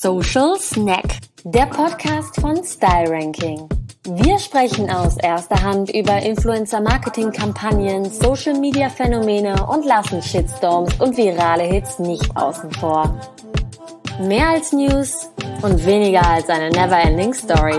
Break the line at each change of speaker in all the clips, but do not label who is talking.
Social Snack, der Podcast von Style Ranking. Wir sprechen aus erster Hand über Influencer-Marketing-Kampagnen, Social-Media-Phänomene und lassen Shitstorms und virale Hits nicht außen vor. Mehr als News und weniger als eine never-ending Story.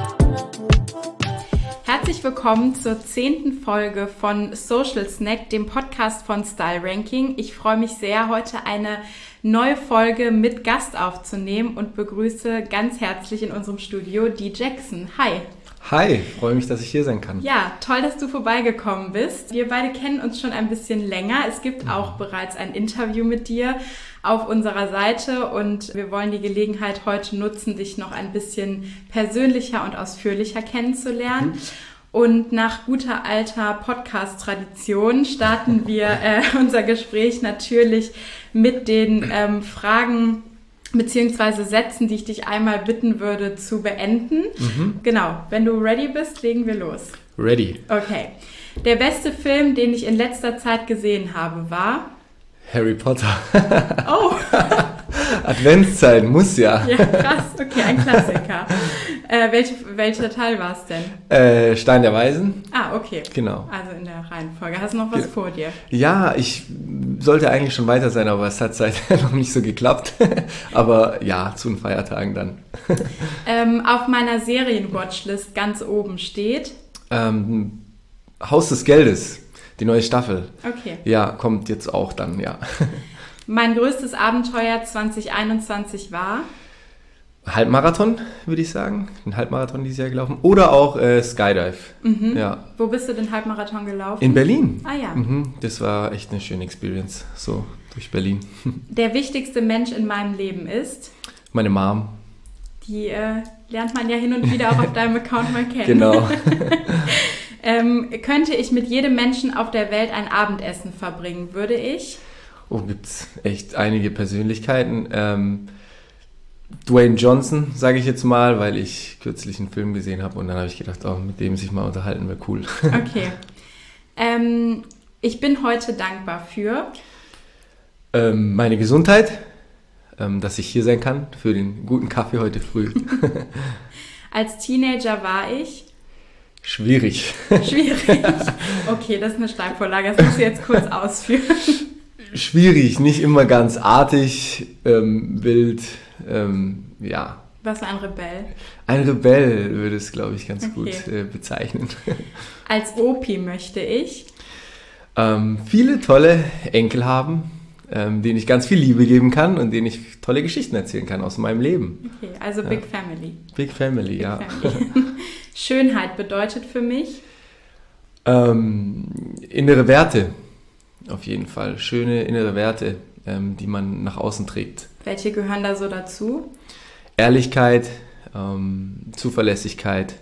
Herzlich willkommen zur 10. Folge von Social Snack, dem Podcast von Style Ranking. Ich freue mich sehr, heute eine neue Folge mit Gast aufzunehmen und begrüße ganz herzlich in unserem Studio die Jackson. Hi!
Hi, freue mich, dass ich hier sein kann.
Ja, toll, dass du vorbeigekommen bist. Wir beide kennen uns schon ein bisschen länger. Es gibt auch bereits ein Interview mit dir auf unserer Seite und wir wollen die Gelegenheit heute nutzen, dich noch ein bisschen persönlicher und ausführlicher kennenzulernen. Und nach guter alter Podcast-Tradition starten wir unser Gespräch natürlich mit den Fragen beziehungsweise Sätzen, die ich dich einmal bitten würde zu beenden. Genau, wenn du ready bist, legen wir los.
Ready.
Okay. Der beste Film, den ich in letzter Zeit gesehen habe, war?
Harry Potter.
Oh!
Adventszeit, muss ja.
Ja, krass. Okay, ein Klassiker. Welcher Teil war es denn?
Stein der Weisen.
Ah, okay.
Genau.
Also in der Reihenfolge. Hast du noch was vor dir?
Ja, ich sollte eigentlich schon weiter sein, aber es hat seither noch nicht so geklappt. Aber ja, zu den Feiertagen dann.
Auf meiner Serien-Watchlist ganz oben steht?
Haus des Geldes, die neue Staffel.
Okay.
Ja, kommt jetzt auch dann, ja.
Mein größtes Abenteuer 2021 war?
Halbmarathon, würde ich sagen. Ein Halbmarathon dieses Jahr gelaufen. Oder auch Skydive. Ja.
Wo bist du den Halbmarathon gelaufen?
In Berlin.
Ah ja.
Das war echt eine schöne Experience, so durch Berlin.
Der wichtigste Mensch in meinem Leben ist?
Meine Mom.
Die lernt man ja hin und wieder auch auf deinem Account mal kennen.
Genau.
Könnte ich mit jedem Menschen auf der Welt ein Abendessen verbringen, würde ich?
Oh, gibt's echt einige Persönlichkeiten. Dwayne Johnson, sage ich jetzt mal, weil ich kürzlich einen Film gesehen habe und dann habe ich gedacht, oh, mit dem sich mal unterhalten wäre cool.
Okay. Ich bin heute dankbar für?
Meine Gesundheit, dass ich hier sein kann, für den guten Kaffee heute früh.
Als Teenager war ich?
Schwierig.
Okay, das ist eine Steilvorlage, das musst du jetzt kurz ausführen.
Schwierig, nicht immer ganz artig, wild, ja.
Was für ein Rebell?
Ein Rebell würde es, glaube ich, ganz gut bezeichnen.
Als Opi möchte ich?
Viele tolle Enkel haben, denen ich ganz viel Liebe geben kann und denen ich tolle Geschichten erzählen kann aus meinem Leben.
Okay, also Big Family.
Big Family, ja.
Family. Schönheit bedeutet für mich?
Innere Werte, auf jeden Fall. Schöne innere Werte, die man nach außen trägt.
Welche gehören da so dazu?
Ehrlichkeit, Zuverlässigkeit,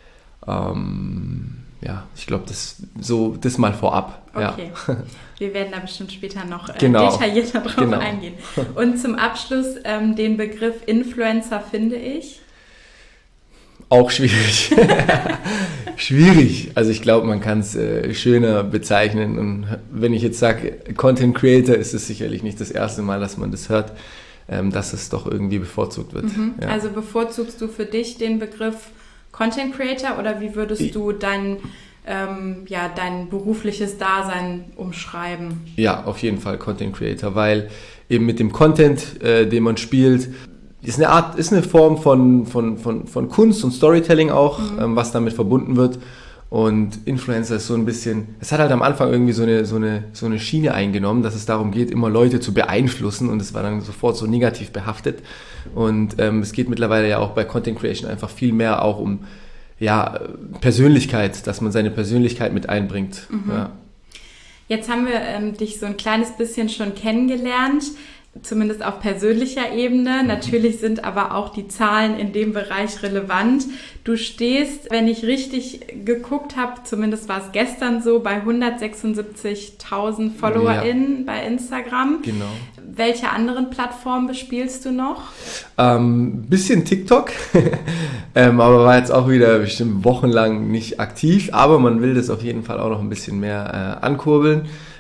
ja, ich glaube, das mal vorab.
Okay,
ja.
Wir werden da bestimmt später noch
genau.
detaillierter drauf eingehen. Und zum Abschluss den Begriff Influencer finde ich?
Auch schwierig. Schwierig. Also ich glaube, man kann es schöner bezeichnen. Und wenn ich jetzt sage Content Creator, ist es sicherlich nicht das erste Mal, dass man das hört, dass es doch irgendwie bevorzugt wird. Ja.
Also bevorzugst du für dich den Begriff Content Creator oder wie würdest du dein berufliches Dasein umschreiben?
Ja, auf jeden Fall Content Creator, weil eben mit dem Content, den man spielt, ist eine Form von Kunst und Storytelling auch, was damit verbunden wird. Und Influencer ist so ein bisschen, es hat halt am Anfang irgendwie so eine Schiene eingenommen, dass es darum geht, immer Leute zu beeinflussen und es war dann sofort so negativ behaftet. Und es geht mittlerweile ja auch bei Content Creation einfach viel mehr auch um Persönlichkeit, dass man seine Persönlichkeit mit einbringt. Ja.
Jetzt haben wir dich so ein kleines bisschen schon kennengelernt, zumindest auf persönlicher Ebene. Natürlich sind aber auch die Zahlen in dem Bereich relevant. Du stehst, wenn ich richtig geguckt habe, zumindest war es gestern so, bei 176.000 FollowerInnen bei Instagram.
Genau.
Welche anderen Plattformen bespielst du noch?
Bisschen TikTok, aber war jetzt auch wieder bestimmt wochenlang nicht aktiv. Aber man will das auf jeden Fall auch noch ein bisschen mehr ankurbeln.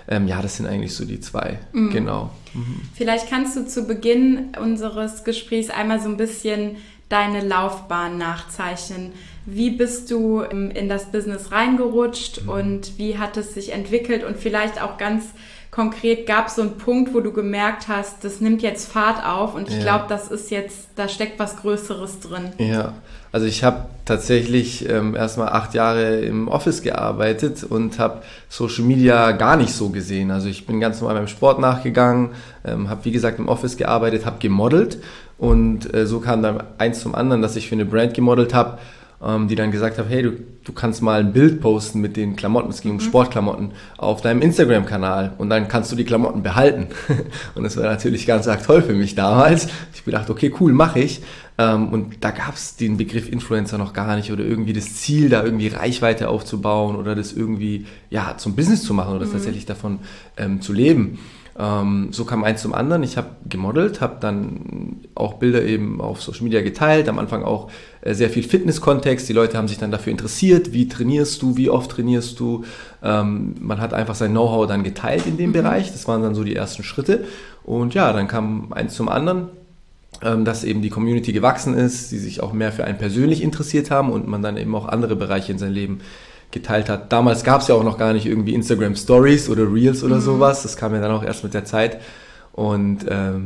Das sind eigentlich so die zwei, genau.
Vielleicht kannst du zu Beginn unseres Gesprächs einmal so ein bisschen deine Laufbahn nachzeichnen. Wie bist du in das Business reingerutscht und wie hat es sich entwickelt? Und vielleicht auch ganz konkret, gab es so einen Punkt, wo du gemerkt hast, das nimmt jetzt Fahrt auf und ich glaube, das ist jetzt, da steckt was Größeres drin.
Ja, also ich habe tatsächlich erstmal 8 Jahre im Office gearbeitet und habe Social Media gar nicht so gesehen. Also ich bin ganz normal beim Sport nachgegangen, habe wie gesagt im Office gearbeitet, habe gemodelt und so kam dann eins zum anderen, dass ich für eine Brand gemodelt habe, die dann gesagt hat, hey, du kannst mal ein Bild posten mit den Klamotten, es ging um Sportklamotten, auf deinem Instagram-Kanal und dann kannst du die Klamotten behalten. Und das war natürlich ganz arg toll für mich damals. Ich gedacht, okay, cool, mache ich. Und da gab es den Begriff Influencer noch gar nicht oder irgendwie das Ziel, da irgendwie Reichweite aufzubauen oder das irgendwie zum Business zu machen oder tatsächlich davon zu leben. So kam eins zum anderen. Ich habe gemodelt, habe dann auch Bilder eben auf Social Media geteilt, am Anfang auch sehr viel Fitness-Kontext. Die Leute haben sich dann dafür interessiert, wie trainierst du, wie oft trainierst du. Man hat einfach sein Know-how dann geteilt in dem Bereich. Das waren dann so die ersten Schritte. Und ja, dann kam eins zum anderen, dass eben die Community gewachsen ist, die sich auch mehr für einen persönlich interessiert haben und man dann eben auch andere Bereiche in sein Leben geteilt hat. Damals gab es ja auch noch gar nicht irgendwie Instagram Stories oder Reels oder sowas. Das kam ja dann auch erst mit der Zeit. Und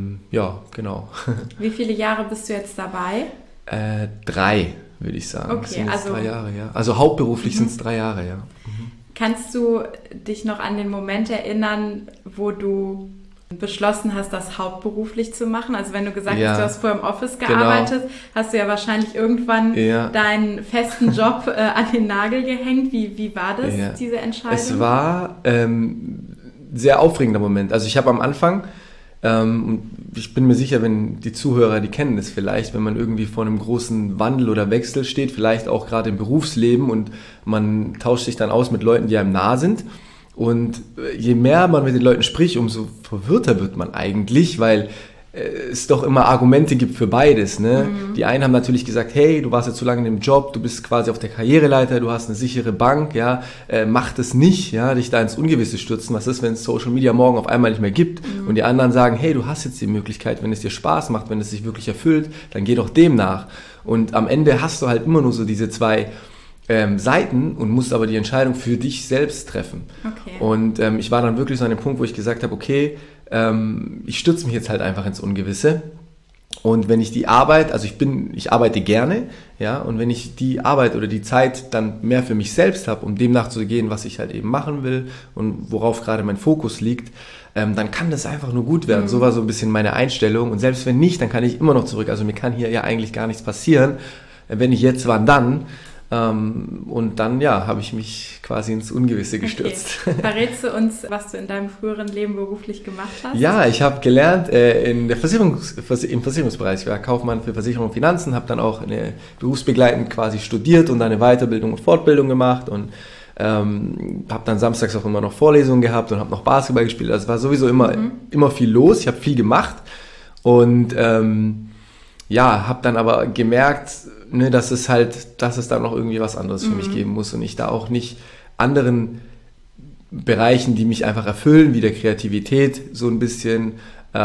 genau.
Wie viele Jahre bist du jetzt dabei?
3, würde ich sagen.
Okay,
das sind jetzt 3 Jahre, ja. Also hauptberuflich sind es 3 Jahre, ja.
Kannst du dich noch an den Moment erinnern, wo du beschlossen hast, das hauptberuflich zu machen? Also wenn du gesagt hast, du hast vorher im Office gearbeitet, hast du ja wahrscheinlich irgendwann deinen festen Job an den Nagel gehängt. Wie war das, diese Entscheidung?
Es war ein sehr aufregender Moment. Also ich habe am Anfang, ich bin mir sicher, wenn die Zuhörer, die kennen das vielleicht, wenn man irgendwie vor einem großen Wandel oder Wechsel steht, vielleicht auch gerade im Berufsleben und man tauscht sich dann aus mit Leuten, die einem nah sind. Und je mehr man mit den Leuten spricht, umso verwirrter wird man eigentlich, weil es doch immer Argumente gibt für beides. Ne? Die einen haben natürlich gesagt, hey, du warst jetzt so lange in dem Job, du bist quasi auf der Karriereleiter, du hast eine sichere Bank, mach das nicht, dich da ins Ungewisse stürzen. Was ist, wenn es Social Media morgen auf einmal nicht mehr gibt? Und die anderen sagen, hey, du hast jetzt die Möglichkeit, wenn es dir Spaß macht, wenn es dich wirklich erfüllt, dann geh doch dem nach. Und am Ende hast du halt immer nur so diese 2 Seiten und musst aber die Entscheidung für dich selbst treffen.
Okay.
Und ich war dann wirklich so an dem Punkt, wo ich gesagt habe, okay, ich stürze mich jetzt halt einfach ins Ungewisse. Und wenn ich die Arbeit, also ich arbeite gerne, und wenn ich die Arbeit oder die Zeit dann mehr für mich selbst habe, um dem nachzugehen, was ich halt eben machen will und worauf gerade mein Fokus liegt, dann kann das einfach nur gut werden. So war so ein bisschen meine Einstellung. Und selbst wenn nicht, dann kann ich immer noch zurück. Also mir kann hier ja eigentlich gar nichts passieren. Wenn nicht jetzt, wann dann? Und dann, habe ich mich quasi ins Ungewisse gestürzt.
Okay. Verrätst du uns, was du in deinem früheren Leben beruflich gemacht hast?
Ja, ich habe gelernt im Versicherungsbereich. Ich war Kaufmann für Versicherung und Finanzen, habe dann auch berufsbegleitend quasi studiert und eine Weiterbildung und Fortbildung gemacht und habe dann samstags auch immer noch Vorlesungen gehabt und habe noch Basketball gespielt. Also es war sowieso immer viel los. Ich habe viel gemacht und habe dann aber gemerkt, dass es dann noch irgendwie was anderes für mich geben muss und ich da auch nicht anderen Bereichen, die mich einfach erfüllen, wie der Kreativität, so ein bisschen,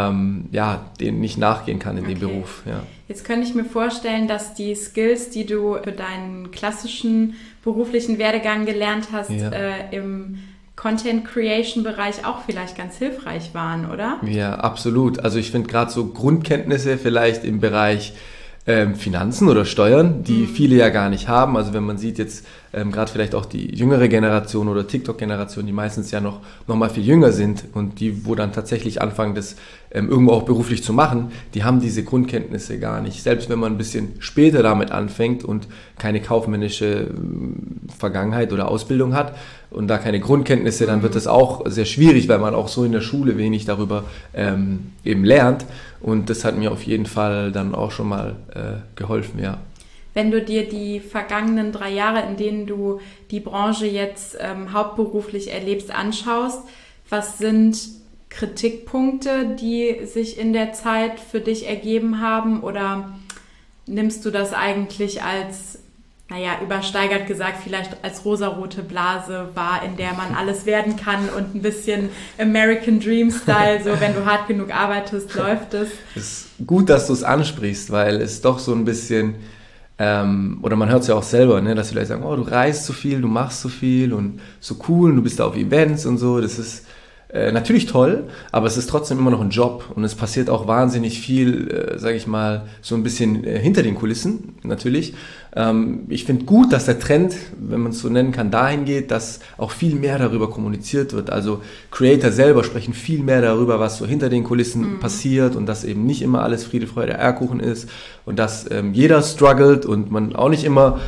denen nicht nachgehen kann in dem Beruf. Ja.
Jetzt könnte ich mir vorstellen, dass die Skills, die du für deinen klassischen beruflichen Werdegang gelernt hast, im Content-Creation-Bereich auch vielleicht ganz hilfreich waren, oder?
Ja, absolut. Also ich finde gerade so Grundkenntnisse vielleicht im Bereich Finanzen oder Steuern, die viele ja gar nicht haben. Also wenn man sieht jetzt gerade vielleicht auch die jüngere Generation oder TikTok-Generation, die meistens ja noch mal viel jünger sind und die, wo dann tatsächlich anfangen, das irgendwo auch beruflich zu machen, die haben diese Grundkenntnisse gar nicht. Selbst wenn man ein bisschen später damit anfängt und keine kaufmännische Vergangenheit oder Ausbildung hat und da keine Grundkenntnisse, dann wird das auch sehr schwierig, weil man auch so in der Schule wenig darüber eben lernt. Und das hat mir auf jeden Fall dann auch schon mal geholfen, ja.
Wenn du dir die vergangenen 3 Jahre, in denen du die Branche jetzt hauptberuflich erlebst, anschaust, was sind Kritikpunkte, die sich in der Zeit für dich ergeben haben? Oder nimmst du das eigentlich als übersteigert gesagt, vielleicht als rosarote Blase war, in der man alles werden kann und ein bisschen American Dream Style, so wenn du hart genug arbeitest, läuft es.
Es ist gut, dass du es ansprichst, weil es doch so ein bisschen, oder man hört es ja auch selber, ne, dass die Leute sagen, oh, du reist so viel, du machst so viel und so cool und du bist da auf Events und so, das ist natürlich toll, aber es ist trotzdem immer noch ein Job und es passiert auch wahnsinnig viel, sage ich mal, so ein bisschen hinter den Kulissen natürlich. Ich finde gut, dass der Trend, wenn man es so nennen kann, dahin geht, dass auch viel mehr darüber kommuniziert wird. Also Creator selber sprechen viel mehr darüber, was so hinter den Kulissen passiert und dass eben nicht immer alles Friede, Freude, Eierkuchen ist und dass jeder struggelt und man auch nicht immer,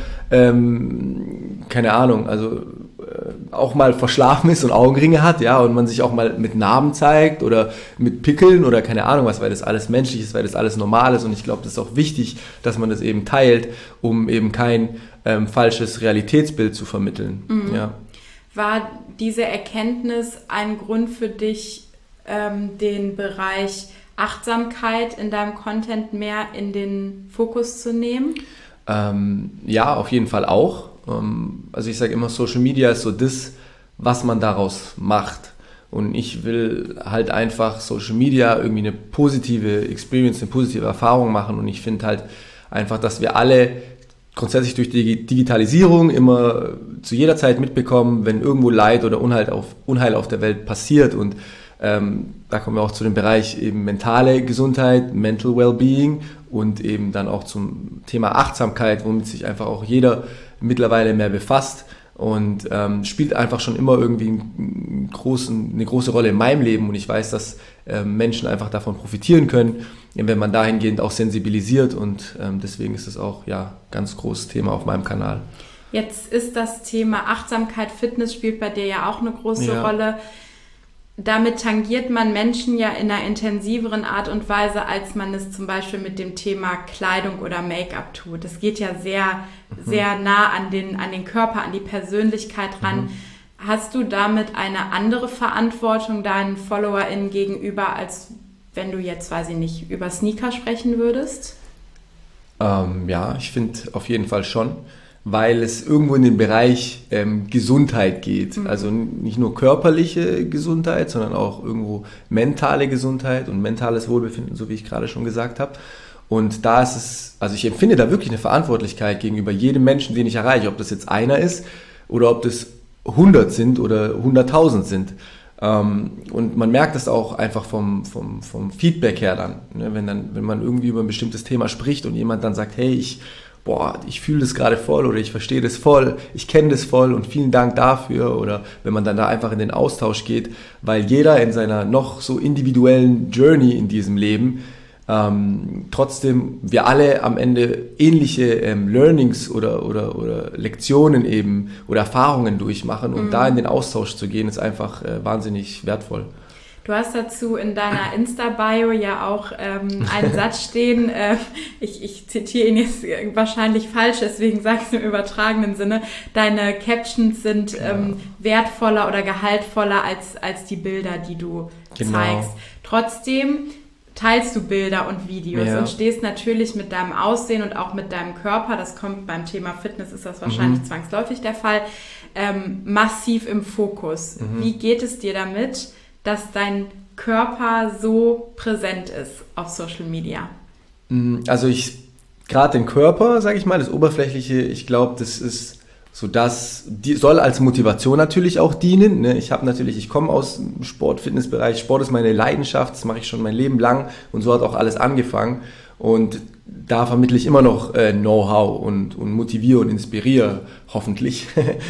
keine Ahnung, also auch mal verschlafen ist und Augenringe hat, ja, und man sich auch mal mit Narben zeigt oder mit Pickeln oder keine Ahnung was, weil das alles menschlich ist, weil das alles normal ist und ich glaube, das ist auch wichtig, dass man das eben teilt, um eben kein falsches Realitätsbild zu vermitteln.
Mhm.
Ja.
War diese Erkenntnis ein Grund für dich, den Bereich Achtsamkeit in deinem Content mehr in den Fokus zu nehmen?
Ja, auf jeden Fall auch. Also ich sage immer, Social Media ist so das, was man daraus macht. Und ich will halt einfach Social Media irgendwie eine positive Experience, eine positive Erfahrung machen. Und ich finde halt einfach, dass wir alle grundsätzlich durch die Digitalisierung immer zu jeder Zeit mitbekommen, wenn irgendwo Leid oder Unheil auf der Welt passiert. Und da kommen wir auch zu dem Bereich eben mentale Gesundheit, Mental Wellbeing und eben dann auch zum Thema Achtsamkeit, womit sich einfach auch jeder mittlerweile mehr befasst und spielt einfach schon immer irgendwie eine große Rolle in meinem Leben und ich weiß, dass Menschen einfach davon profitieren können, wenn man dahingehend auch sensibilisiert und deswegen ist es auch ja ganz großes Thema auf meinem Kanal.
Jetzt ist das Thema Achtsamkeit, Fitness spielt bei dir ja auch eine große Rolle. Damit tangiert man Menschen ja in einer intensiveren Art und Weise, als man es zum Beispiel mit dem Thema Kleidung oder Make-up tut. Das geht ja sehr nah an den Körper, an die Persönlichkeit ran. Hast du damit eine andere Verantwortung deinen FollowerInnen gegenüber, als wenn du jetzt, weiß ich nicht, über Sneaker sprechen würdest?
Ja, ich finde auf jeden Fall schon, weil es irgendwo in den Bereich Gesundheit geht. Also nicht nur körperliche Gesundheit, sondern auch irgendwo mentale Gesundheit und mentales Wohlbefinden, so wie ich gerade schon gesagt habe. Und da ist es, also ich empfinde da wirklich eine Verantwortlichkeit gegenüber jedem Menschen, den ich erreiche, ob das jetzt einer ist oder ob das 100 sind oder 100.000 sind. Und man merkt das auch einfach vom Feedback her dann, ne? Wenn man irgendwie über ein bestimmtes Thema spricht und jemand dann sagt, hey, ich fühle das gerade voll oder ich verstehe das voll, ich kenne das voll und vielen Dank dafür oder wenn man dann da einfach in den Austausch geht, weil jeder in seiner noch so individuellen Journey in diesem Leben trotzdem wir alle am Ende ähnliche Learnings oder Lektionen eben oder Erfahrungen durchmachen und da in den Austausch zu gehen, ist einfach wahnsinnig wertvoll.
Du hast dazu in deiner Insta-Bio ja auch einen Satz stehen, ich zitiere ihn jetzt wahrscheinlich falsch, deswegen sage ich es im übertragenen Sinne, deine Captions sind wertvoller oder gehaltvoller als die Bilder, die du zeigst. Trotzdem teilst du Bilder und Videos und stehst natürlich mit deinem Aussehen und auch mit deinem Körper, das kommt beim Thema Fitness, ist das wahrscheinlich zwangsläufig der Fall, massiv im Fokus. Wie geht es dir damit, dass dein Körper so präsent ist auf Social Media?
Also gerade den Körper, sage ich mal, das Oberflächliche, ich glaube, das ist so die soll als Motivation natürlich auch dienen. Ne? Ich komme aus dem Sport-Fitness-Bereich, Sport ist meine Leidenschaft, das mache ich schon mein Leben lang und so hat auch alles angefangen und da vermittle ich immer noch Know-how und motiviere und inspiriere, hoffentlich.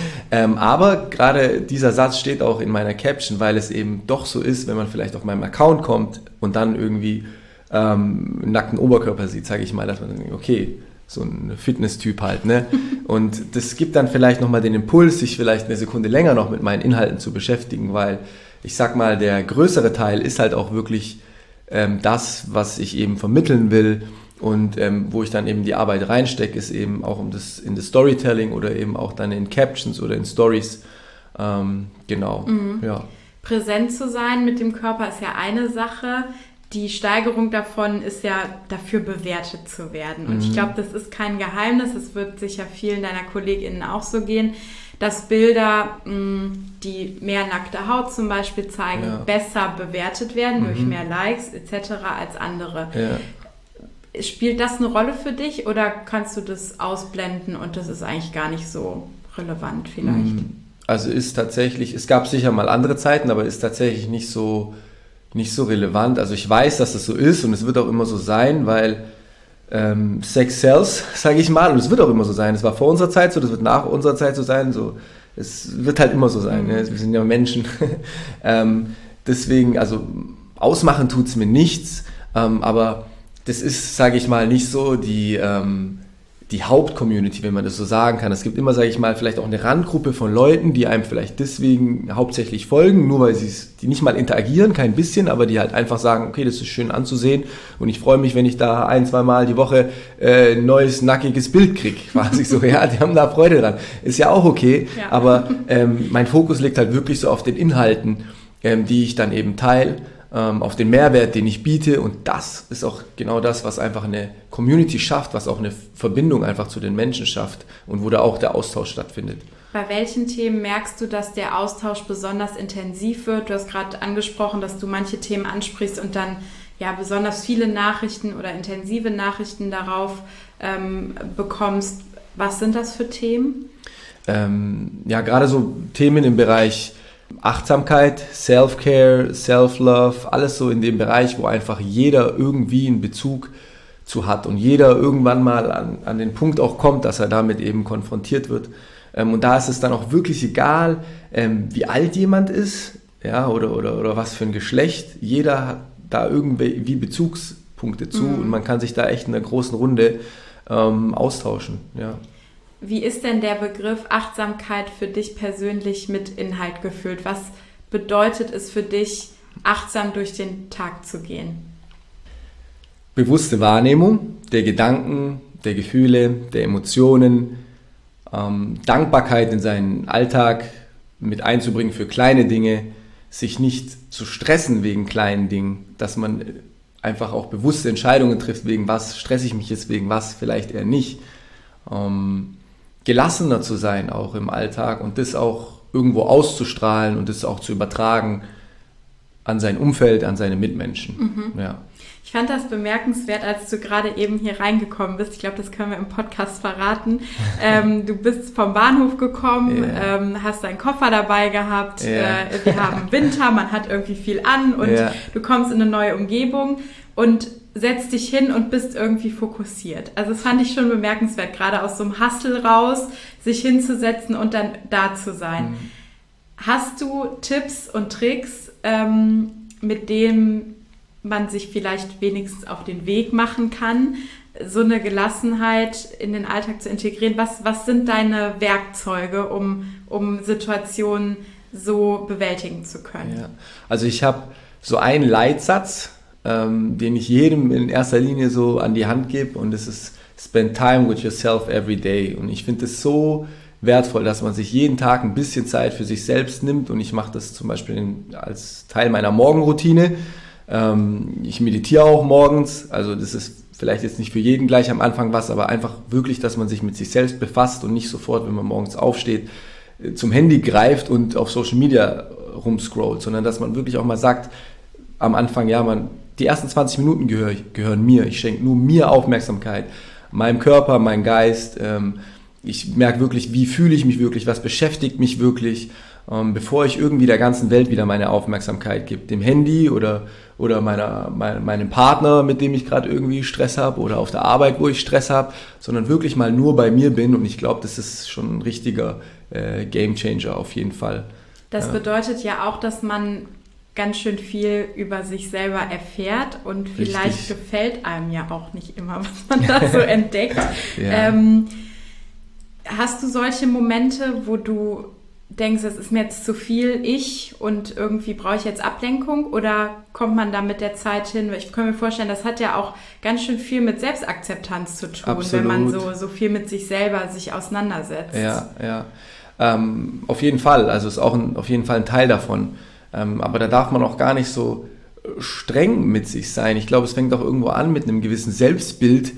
Aber gerade dieser Satz steht auch in meiner Caption, weil es eben doch so ist, wenn man vielleicht auf meinem Account kommt und dann irgendwie einen nackten Oberkörper sieht, sage ich mal, dass man dann denkt, okay, so ein Fitness-Typ halt, ne? Und das gibt dann vielleicht nochmal den Impuls, sich vielleicht eine Sekunde länger noch mit meinen Inhalten zu beschäftigen, weil ich sag mal, der größere Teil ist halt auch wirklich das, was ich eben vermitteln will und wo ich dann eben die Arbeit reinstecke, ist eben auch in das Storytelling oder eben auch dann in Captions oder in Stories, genau, ja.
Präsent zu sein mit dem Körper ist ja eine Sache. die Steigerung davon ist ja dafür bewertet zu werden. Und ich glaube, das ist kein Geheimnis, es wird sicher vielen deiner KollegInnen auch so gehen, dass Bilder, die mehr nackte Haut zum Beispiel zeigen, besser bewertet werden durch mehr Likes etc. als andere. Ja. Spielt das eine Rolle für dich oder kannst du das ausblenden und das ist eigentlich gar nicht so relevant vielleicht?
Also ist tatsächlich, es gab sicher mal andere Zeiten, aber ist tatsächlich nicht so relevant. Also ich weiß, dass das so ist und es wird auch immer so sein, weil Sex sells, sage ich mal, und es wird auch immer so sein. Es war vor unserer Zeit so, das wird nach unserer Zeit so sein. So, es wird halt immer so sein. Ne? Wir sind ja Menschen. Deswegen, also ausmachen tut's mir nichts, aber das ist, sage ich mal, nicht so die Hauptcommunity, wenn man das so sagen kann. Es gibt immer, sage ich mal, vielleicht auch eine Randgruppe von Leuten, die einem vielleicht deswegen hauptsächlich folgen, nur weil die nicht mal interagieren, kein bisschen, aber die halt einfach sagen, okay, das ist schön anzusehen und ich freue mich, wenn ich da 1-2 Mal die Woche ein neues, nackiges Bild kriege, quasi so, ja, die haben da Freude dran. Ist ja auch okay, aber mein Fokus liegt halt wirklich so auf den Inhalten, die ich dann eben teile, auf den Mehrwert, den ich biete und das ist auch genau das, was einfach eine Community schafft, was auch eine Verbindung einfach zu den Menschen schafft und wo da auch der Austausch stattfindet.
Bei welchen Themen merkst du, dass der Austausch besonders intensiv wird? Du hast gerade angesprochen, dass du manche Themen ansprichst und dann ja besonders viele Nachrichten oder intensive Nachrichten darauf bekommst. Was sind das für Themen?
Ja, gerade so Themen im Bereich Achtsamkeit, Self-Care, Self-Love, alles so in dem Bereich, wo einfach jeder irgendwie einen Bezug zu hat und jeder irgendwann mal an den Punkt auch kommt, dass er damit eben konfrontiert wird. Und da ist es dann auch wirklich egal, wie alt jemand ist, ja, oder was für ein Geschlecht. Jeder hat da irgendwie Bezugspunkte zu und man kann sich da echt in einer großen Runde austauschen, ja.
Wie ist denn der Begriff Achtsamkeit für dich persönlich mit Inhalt gefüllt? Was bedeutet es für dich, achtsam durch den Tag zu gehen?
Bewusste Wahrnehmung der Gedanken, der Gefühle, der Emotionen, Dankbarkeit in seinen Alltag mit einzubringen für kleine Dinge, sich nicht zu stressen wegen kleinen Dingen, dass man einfach auch bewusste Entscheidungen trifft, wegen was stresse ich mich jetzt, wegen was vielleicht eher nicht. Gelassener zu sein auch im Alltag und das auch irgendwo auszustrahlen und das auch zu übertragen an sein Umfeld, an seine Mitmenschen. Ja.
Ich fand das bemerkenswert, als du gerade eben hier reingekommen bist. Ich glaube, das können wir im Podcast verraten. Du bist vom Bahnhof gekommen, hast deinen Koffer dabei gehabt. Wir haben Winter, man hat irgendwie viel an und du kommst in eine neue Umgebung und setzt dich hin und bist irgendwie fokussiert. Also das fand ich schon bemerkenswert, gerade aus so einem Hustle raus, sich hinzusetzen und dann da zu sein. Hast du Tipps und Tricks, mit denen man sich vielleicht wenigstens auf den Weg machen kann, so eine Gelassenheit in den Alltag zu integrieren? Was sind deine Werkzeuge, um Situationen so bewältigen zu können?
Ja. Also ich habe so einen Leitsatz, den ich jedem in erster Linie so an die Hand gebe und das ist Spend time with yourself every day und ich finde es so wertvoll, dass man sich jeden Tag ein bisschen Zeit für sich selbst nimmt und ich mache das zum Beispiel als Teil meiner Morgenroutine. Ich meditiere auch morgens, also das ist vielleicht jetzt nicht für jeden gleich am Anfang was, aber einfach wirklich, dass man sich mit sich selbst befasst und nicht sofort, wenn man morgens aufsteht, zum Handy greift und auf Social Media rumscrollt, sondern dass man wirklich auch mal sagt, am Anfang, die ersten 20 Minuten gehören mir. Ich schenke nur mir Aufmerksamkeit, meinem Körper, meinem Geist. Ich merke wirklich, wie fühle ich mich wirklich, was beschäftigt mich wirklich, bevor ich irgendwie der ganzen Welt wieder meine Aufmerksamkeit gebe. Dem Handy oder meinem Partner, mit dem ich gerade irgendwie Stress habe oder auf der Arbeit, wo ich Stress habe, sondern wirklich mal nur bei mir bin. Und ich glaube, das ist schon ein richtiger Gamechanger auf jeden Fall.
Das bedeutet ja auch, dass man ganz schön viel über sich selber erfährt und vielleicht gefällt einem ja auch nicht immer, was man da so entdeckt. Hast du solche Momente, wo du denkst, es ist mir jetzt zu viel und irgendwie brauche ich jetzt Ablenkung oder kommt man da mit der Zeit hin? Ich kann mir vorstellen, das hat ja auch ganz schön viel mit Selbstakzeptanz zu tun, wenn man so viel mit sich selber sich auseinandersetzt.
Ja. Auf jeden Fall, also ist auch auf jeden Fall ein Teil davon. Aber da darf man auch gar nicht so streng mit sich sein. Ich glaube, es fängt auch irgendwo an mit einem gewissen Selbstbild,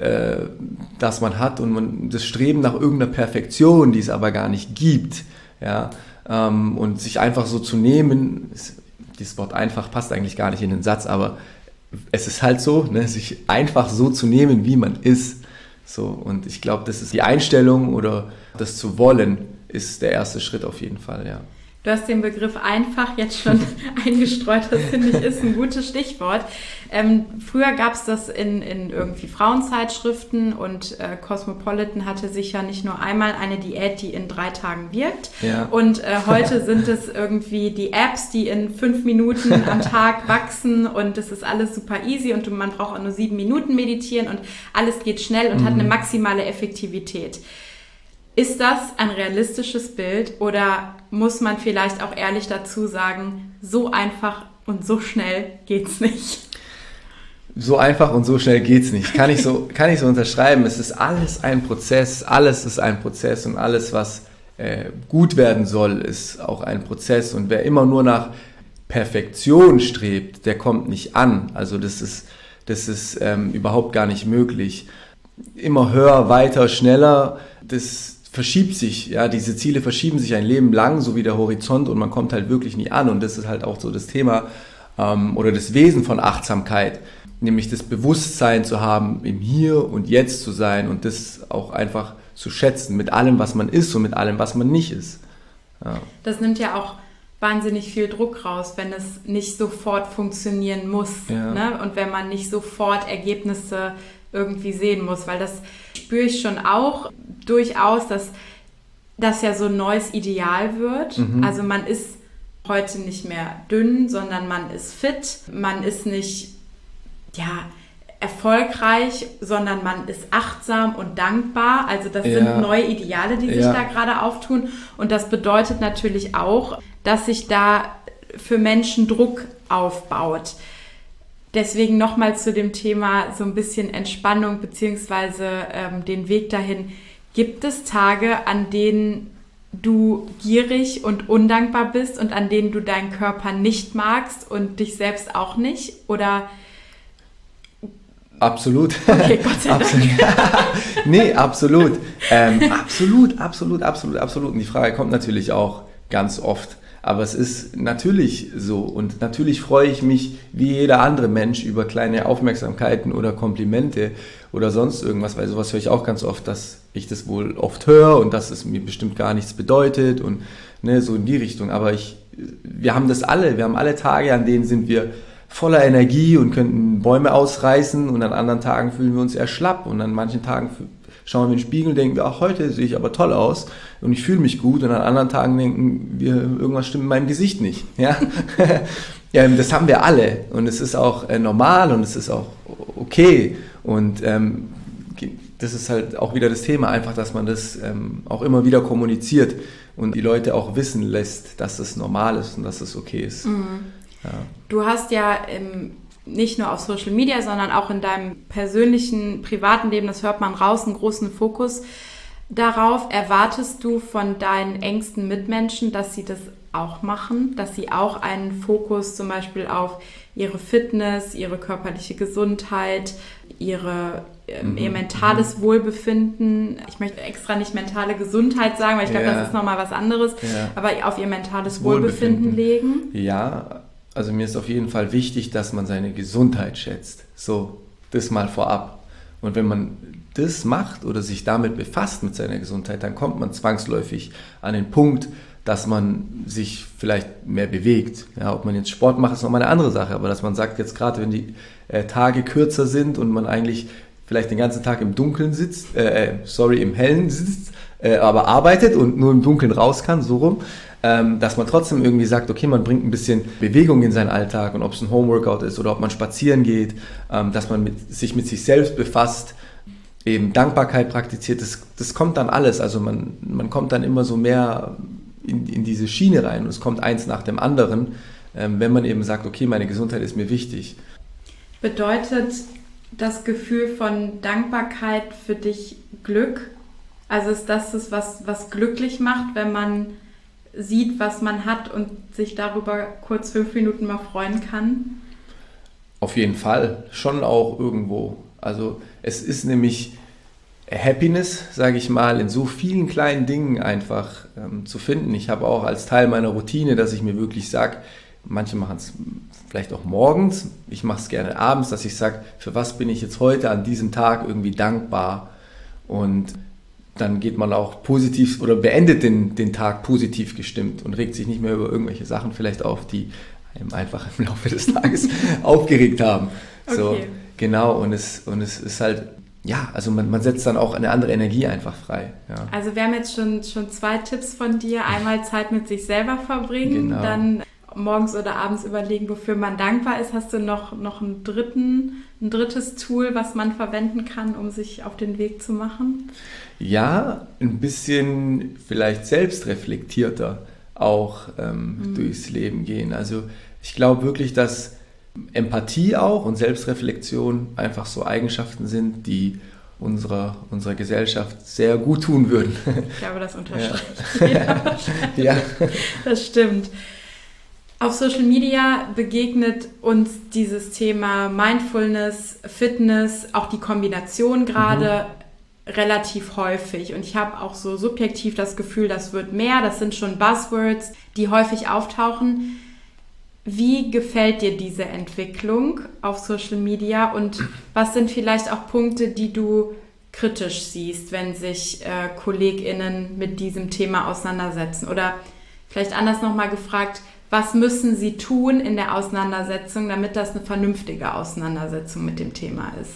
das man hat und das Streben nach irgendeiner Perfektion, die es aber gar nicht gibt. Ja? Und sich einfach so zu nehmen, dieses Wort einfach passt eigentlich gar nicht in den Satz, aber es ist halt so, ne, sich einfach so zu nehmen, wie man ist. So, und ich glaube, das ist die Einstellung oder das zu wollen, ist der erste Schritt auf jeden Fall, ja.
Du hast den Begriff einfach jetzt schon eingestreut, das finde ich ist ein gutes Stichwort. Früher gab es das in irgendwie Frauenzeitschriften und Cosmopolitan hatte sicher nicht nur einmal eine Diät, die in 3 Tagen wirkt.
Ja.
Und heute sind es irgendwie die Apps, die in 5 Minuten am Tag wachsen und das ist alles super easy und man braucht auch nur 7 Minuten meditieren und alles geht schnell und hat eine maximale Effektivität. Ist das ein realistisches Bild oder muss man vielleicht auch ehrlich dazu sagen, so einfach und so schnell geht's nicht?
So einfach und so schnell geht's nicht. Kann ich so unterschreiben. Es ist alles ein Prozess. Alles ist ein Prozess und alles, was gut werden soll, ist auch ein Prozess. Und wer immer nur nach Perfektion strebt, der kommt nicht an. Also das ist überhaupt gar nicht möglich. Immer höher, weiter, schneller, das verschiebt sich, ja, diese Ziele verschieben sich ein Leben lang, so wie der Horizont und man kommt halt wirklich nie an und das ist halt auch so das Thema oder das Wesen von Achtsamkeit, nämlich das Bewusstsein zu haben, im Hier und Jetzt zu sein und das auch einfach zu schätzen mit allem, was man ist und mit allem, was man nicht ist. Ja.
Das nimmt ja auch wahnsinnig viel Druck raus, wenn es nicht sofort funktionieren muss,
ja.
Ne? Und wenn man nicht sofort Ergebnisse irgendwie sehen muss, weil das spüre ich schon auch durchaus, dass das ja so ein neues Ideal wird. Also man ist heute nicht mehr dünn, sondern man ist fit, man ist nicht erfolgreich, sondern man ist achtsam und dankbar. Also das sind neue Ideale, die sich da gerade auftun und das bedeutet natürlich auch, dass sich da für Menschen Druck aufbaut. Deswegen nochmal zu dem Thema so ein bisschen Entspannung beziehungsweise den Weg dahin. Gibt es Tage, an denen du gierig und undankbar bist und an denen du deinen Körper nicht magst und dich selbst auch nicht? Oder?
Absolut.
Okay, Gott sei Dank.
Nee, absolut. Absolut. Und die Frage kommt natürlich auch ganz oft. Aber es ist natürlich so und natürlich freue ich mich wie jeder andere Mensch über kleine Aufmerksamkeiten oder Komplimente oder sonst irgendwas, weil sowas höre ich auch ganz oft, dass ich das wohl oft höre und dass es mir bestimmt gar nichts bedeutet und ne, so in die Richtung. Aber wir haben das alle, wir haben alle Tage, an denen sind wir voller Energie und könnten Bäume ausreißen und an anderen Tagen fühlen wir uns eher schlapp und an manchen Tagen schauen wir in den Spiegel und denken, ach, heute sehe ich aber toll aus und ich fühle mich gut und an anderen Tagen denken wir, irgendwas stimmt in meinem Gesicht nicht. Ja? Das haben wir alle und es ist auch normal und es ist auch okay und das ist halt auch wieder das Thema, einfach, dass man das auch immer wieder kommuniziert und die Leute auch wissen lässt, dass es normal ist und dass es okay ist.
Mhm.
Ja.
Du hast ja nicht nur auf Social Media, sondern auch in deinem persönlichen, privaten Leben, das hört man raus, einen großen Fokus darauf. Erwartest du von deinen engsten Mitmenschen, dass sie das auch machen, dass sie auch einen Fokus zum Beispiel auf ihre Fitness, ihre körperliche Gesundheit, ihr mentales Wohlbefinden, ich möchte extra nicht mentale Gesundheit sagen, weil ich glaube, das ist nochmal was anderes, aber auf ihr mentales Wohlbefinden legen?
Ja, also mir ist auf jeden Fall wichtig, dass man seine Gesundheit schätzt. So, das mal vorab. Und wenn man das macht oder sich damit befasst mit seiner Gesundheit, dann kommt man zwangsläufig an den Punkt, dass man sich vielleicht mehr bewegt. Ja, ob man jetzt Sport macht, ist nochmal eine andere Sache. Aber dass man sagt, jetzt gerade wenn die Tage kürzer sind und man eigentlich vielleicht den ganzen Tag im Dunkeln sitzt, im Hellen sitzt, aber arbeitet und nur im Dunkeln raus kann, so rum, dass man trotzdem irgendwie sagt, okay, man bringt ein bisschen Bewegung in seinen Alltag und ob es ein Homeworkout ist oder ob man spazieren geht, dass man sich mit sich selbst befasst, eben Dankbarkeit praktiziert, das kommt dann alles. Also man kommt dann immer so mehr in diese Schiene rein und es kommt eins nach dem anderen, wenn man eben sagt, okay, meine Gesundheit ist mir wichtig.
Bedeutet das Gefühl von Dankbarkeit für dich Glück? Also ist das was glücklich macht, wenn man sieht, was man hat und sich darüber kurz 5 Minuten mal freuen kann?
Auf jeden Fall, schon auch irgendwo. Also es ist nämlich Happiness, sage ich mal, in so vielen kleinen Dingen einfach zu finden. Ich habe auch als Teil meiner Routine, dass ich mir wirklich sage, manche machen es vielleicht auch morgens, ich mache es gerne abends, dass ich sage, für was bin ich jetzt heute an diesem Tag irgendwie dankbar, und dann geht man auch positiv oder beendet den Tag positiv gestimmt und regt sich nicht mehr über irgendwelche Sachen vielleicht auf, die einem einfach im Laufe des Tages aufgeregt haben. So,
Okay.
genau, und es ist halt, ja, also man setzt dann auch eine andere Energie einfach frei. Ja.
Also wir haben jetzt schon 2 Tipps von dir. Einmal Zeit mit sich selber verbringen,
Genau.
dann morgens oder abends überlegen, wofür man dankbar ist. Hast du noch ein drittes Tool, was man verwenden kann, um sich auf den Weg zu machen?
Ja, ein bisschen vielleicht selbstreflektierter auch durchs Leben gehen. Also ich glaube wirklich, dass Empathie auch und Selbstreflexion einfach so Eigenschaften sind, die unserer Gesellschaft sehr gut tun würden.
Ich glaube, das unterstreicht jeder.
Ja.
Das stimmt. Auf Social Media begegnet uns dieses Thema Mindfulness, Fitness, auch die Kombination gerade relativ häufig. Und ich habe auch so subjektiv das Gefühl, das wird mehr. Das sind schon Buzzwords, die häufig auftauchen. Wie gefällt dir diese Entwicklung auf Social Media und was sind vielleicht auch Punkte, die du kritisch siehst, wenn sich KollegInnen mit diesem Thema auseinandersetzen? Oder vielleicht anders nochmal gefragt, was müssen sie tun in der Auseinandersetzung, damit das eine vernünftige Auseinandersetzung mit dem Thema ist?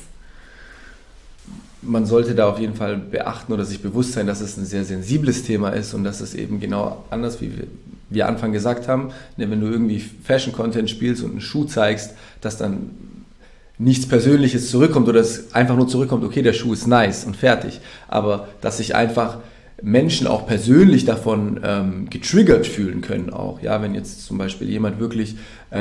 Man sollte da auf jeden Fall beachten oder sich bewusst sein, dass es ein sehr sensibles Thema ist und dass es eben genau anders, wie wir Anfang gesagt haben, wenn du irgendwie Fashion-Content spielst und einen Schuh zeigst, dass dann nichts Persönliches zurückkommt oder es einfach nur zurückkommt, okay, der Schuh ist nice und fertig, aber dass sich einfach Menschen auch persönlich davon getriggert fühlen können auch, ja, wenn jetzt zum Beispiel jemand wirklich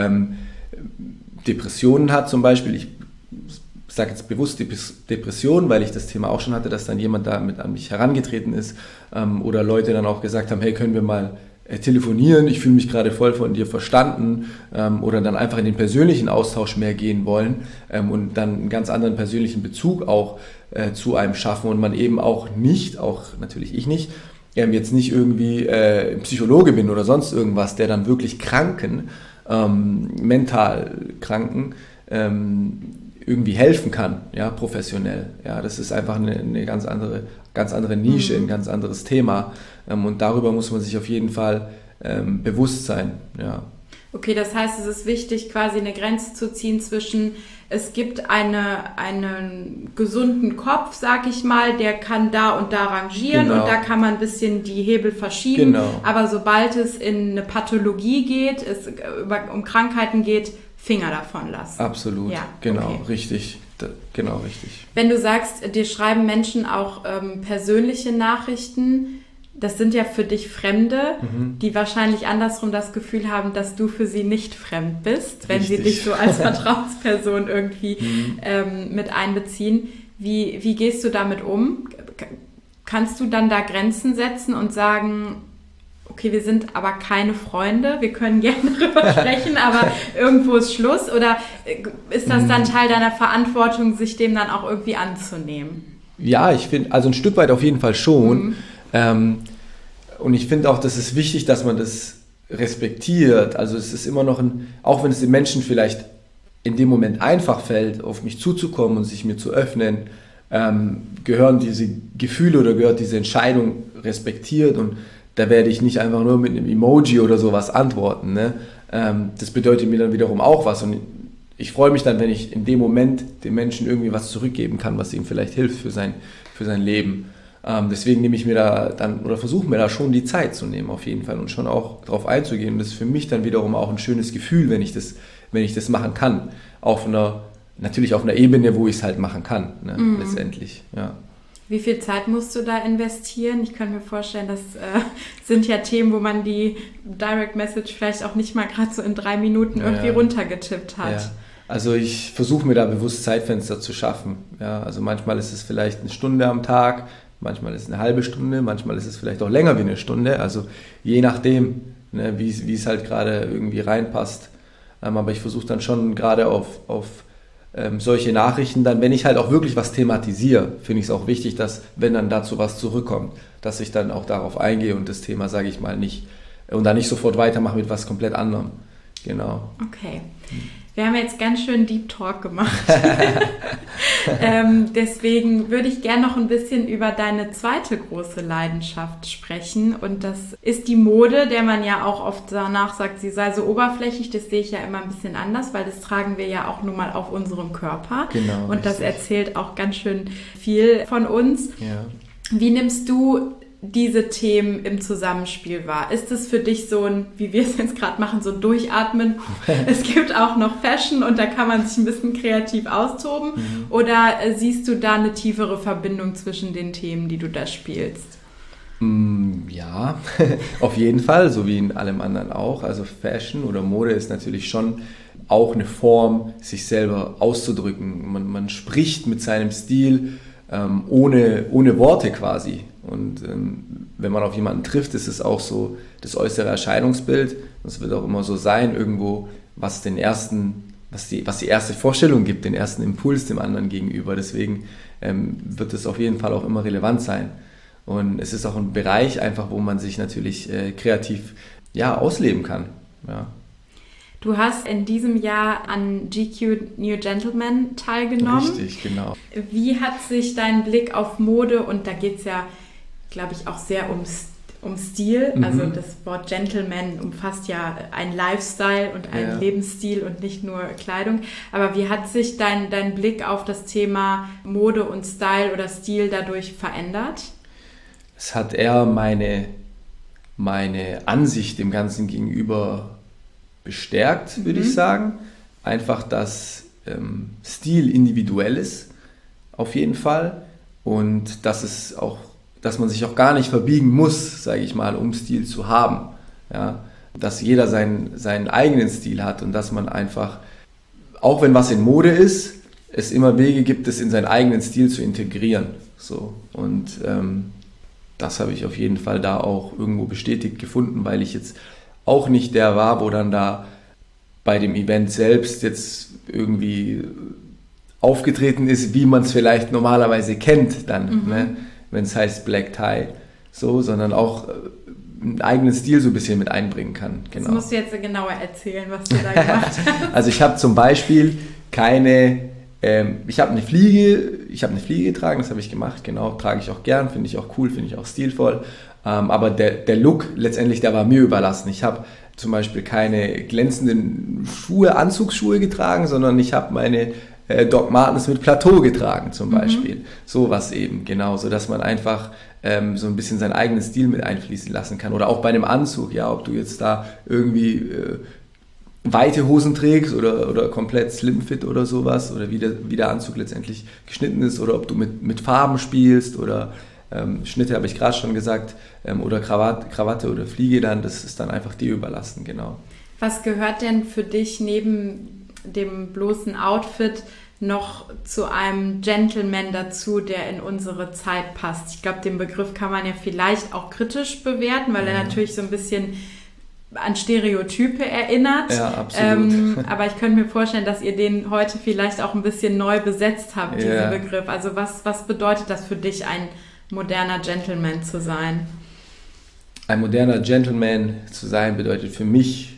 Depressionen hat zum Beispiel, ich sage jetzt bewusst Depressionen, weil ich das Thema auch schon hatte, dass dann jemand damit an mich herangetreten ist oder Leute dann auch gesagt haben, hey, können wir mal telefonieren, ich fühle mich gerade voll von dir verstanden oder dann einfach in den persönlichen Austausch mehr gehen wollen und dann einen ganz anderen persönlichen Bezug auch zu einem schaffen und man eben auch nicht, auch natürlich ich nicht, jetzt nicht irgendwie Psychologe bin oder sonst irgendwas, der dann wirklich Kranken, mental Kranken irgendwie helfen kann, ja, professionell. Ja, das ist einfach eine ganz andere Nische, ein ganz anderes Thema. Und darüber muss man sich auf jeden Fall bewusst sein. Ja.
Okay, das heißt, es ist wichtig, quasi eine Grenze zu ziehen zwischen, es gibt einen gesunden Kopf, sag ich mal, der kann da und da rangieren und da kann man ein bisschen die Hebel verschieben. Genau. Aber sobald es in eine Pathologie geht, es um Krankheiten geht, Finger davon lassen.
Absolut, ja, genau, okay. Richtig. Genau, richtig.
Wenn du sagst, dir schreiben Menschen auch persönliche Nachrichten, das sind ja für dich Fremde, die wahrscheinlich andersrum das Gefühl haben, dass du für sie nicht fremd bist, wenn sie dich so als Vertrauensperson irgendwie mit einbeziehen. Wie gehst du damit um? Kannst du dann da Grenzen setzen und sagen, okay, wir sind aber keine Freunde, wir können gerne darüber sprechen, aber irgendwo ist Schluss? Oder ist das dann Teil deiner Verantwortung, sich dem dann auch irgendwie anzunehmen?
Ja, ich finde, also ein Stück weit auf jeden Fall schon. Und ich finde auch, das ist wichtig, dass man das respektiert. Also es ist immer noch auch wenn es den Menschen vielleicht in dem Moment einfach fällt, auf mich zuzukommen und sich mir zu öffnen, gehören diese Gefühle oder gehört diese Entscheidung respektiert und da werde ich nicht einfach nur mit einem Emoji oder sowas antworten. Ne? Das bedeutet mir dann wiederum auch was und ich freue mich dann, wenn ich in dem Moment dem Menschen irgendwie was zurückgeben kann, was ihm vielleicht hilft für sein Leben. Deswegen nehme ich mir da dann oder versuche mir da schon die Zeit zu nehmen auf jeden Fall und schon auch darauf einzugehen. Und das ist für mich dann wiederum auch ein schönes Gefühl, wenn ich das machen kann. Natürlich auf einer Ebene, wo ich es halt machen kann, ne? Letztendlich. Ja.
Wie viel Zeit musst du da investieren? Ich kann mir vorstellen, das sind ja Themen, wo man die Direct Message vielleicht auch nicht mal gerade so in 3 Minuten irgendwie runtergetippt hat.
Ja. Also ich versuche mir da bewusst Zeitfenster zu schaffen. Ja, also manchmal ist es vielleicht 1 Stunde am Tag, manchmal ist es eine halbe Stunde, manchmal ist es vielleicht auch länger wie 1 Stunde. Also je nachdem, ne, wie es halt gerade irgendwie reinpasst. Aber ich versuche dann schon gerade auf solche Nachrichten dann, wenn ich halt auch wirklich was thematisiere, finde ich es auch wichtig, dass, wenn dann dazu was zurückkommt, dass ich dann auch darauf eingehe und das Thema, sage ich mal, nicht, und dann nicht sofort weitermache mit was komplett anderem. Genau.
Okay. Wir haben jetzt ganz schön Deep Talk gemacht. Deswegen würde ich gerne noch ein bisschen über deine zweite große Leidenschaft sprechen. Und das ist die Mode, der man ja auch oft danach sagt, sie sei so oberflächlich. Das sehe ich ja immer ein bisschen anders, weil das tragen wir ja auch nun mal auf unserem Körper.
Genau.
Und das erzählt auch ganz schön viel von uns.
Ja.
Wie nimmst du diese Themen im Zusammenspiel wahr? Ist es für dich so ein, wie wir es jetzt gerade machen, so ein Durchatmen? Es gibt auch noch Fashion und da kann man sich ein bisschen kreativ austoben. Oder siehst du da eine tiefere Verbindung zwischen den Themen, die du da spielst?
Ja, auf jeden Fall, so wie in allem anderen auch. Also Fashion oder Mode ist natürlich schon auch eine Form, sich selber auszudrücken. Man spricht mit seinem Stil ohne Worte quasi. Und wenn man auf jemanden trifft, ist es auch so das äußere Erscheinungsbild. Das wird auch immer so sein, irgendwo, was die erste Vorstellung gibt, den ersten Impuls dem anderen gegenüber. Deswegen wird es auf jeden Fall auch immer relevant sein. Und es ist auch ein Bereich einfach, wo man sich natürlich kreativ ausleben kann. Ja.
Du hast in diesem Jahr an GQ New Gentleman teilgenommen.
Richtig, genau.
Wie hat sich dein Blick auf Mode, und da geht es ja, glaube ich, auch sehr um Stil, also das Wort Gentleman umfasst ja einen Lifestyle und einen Lebensstil und nicht nur Kleidung, aber wie hat sich dein Blick auf das Thema Mode und Style oder Stil dadurch verändert?
Es hat eher meine Ansicht dem Ganzen gegenüber bestärkt, würde ich sagen. Einfach, dass Stil individuell ist, auf jeden Fall. Und dass man sich auch gar nicht verbiegen muss, sage ich mal, um Stil zu haben. Ja? Dass jeder seinen eigenen Stil hat und dass man einfach, auch wenn was in Mode ist, es immer Wege gibt, es in seinen eigenen Stil zu integrieren. So. Und das habe ich auf jeden Fall da auch irgendwo bestätigt gefunden, weil ich jetzt auch nicht der war, wo dann da bei dem Event selbst jetzt irgendwie aufgetreten ist, wie man es vielleicht normalerweise kennt dann, ne? Wenn es heißt Black Tie, so, sondern auch einen eigenen Stil so ein bisschen mit einbringen kann. Genau.
Das musst du jetzt genauer erzählen, was du da gemacht hast.
Also ich habe zum Beispiel ich habe eine Fliege getragen, das habe ich gemacht, genau, trage ich auch gern, finde ich auch cool, finde ich auch stilvoll. Aber der Look letztendlich, der war mir überlassen. Ich habe zum Beispiel keine glänzenden Anzugsschuhe getragen, sondern ich habe meine Doc Martens mit Plateau getragen zum Beispiel. Sowas eben, genau, so dass man einfach so ein bisschen seinen eigenen Stil mit einfließen lassen kann. Oder auch bei einem Anzug, ja, ob du jetzt da irgendwie weite Hosen trägst oder komplett Slimfit oder sowas, oder wie der Anzug letztendlich geschnitten ist, oder ob du mit Farben spielst oder Schnitte, habe ich gerade schon gesagt, oder Krawatte oder Fliege dann, das ist dann einfach dir überlassen, genau.
Was gehört denn für dich neben dem bloßen Outfit noch zu einem Gentleman dazu, der in unsere Zeit passt? Ich glaube, den Begriff kann man ja vielleicht auch kritisch bewerten, weil er natürlich so ein bisschen an Stereotype erinnert. Ja, absolut. Aber ich könnte mir vorstellen, dass ihr den heute vielleicht auch ein bisschen neu besetzt habt, diesen Begriff. Also was bedeutet das für dich, ein moderner Gentleman zu sein?
Ein moderner Gentleman zu sein bedeutet für mich,